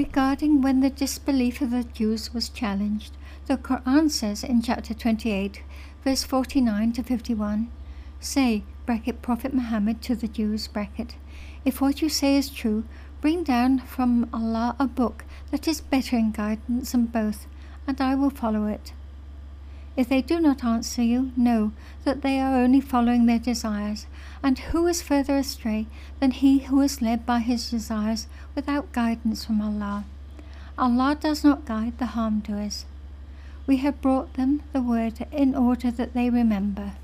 Regarding when the disbelief of the Jews was challenged, the Quran says in chapter 28, verse 49 to 51, "Say, Prophet Muhammad to the Jews, if what you say is true, bring down from Allah a book that is better in guidance than both, and I will follow it. If they do not answer you, know that they are only following their desires, and who is further astray than he who is led by his desires without guidance from Allah? Allah does not guide the harm doers. We have brought them the word in order that they remember."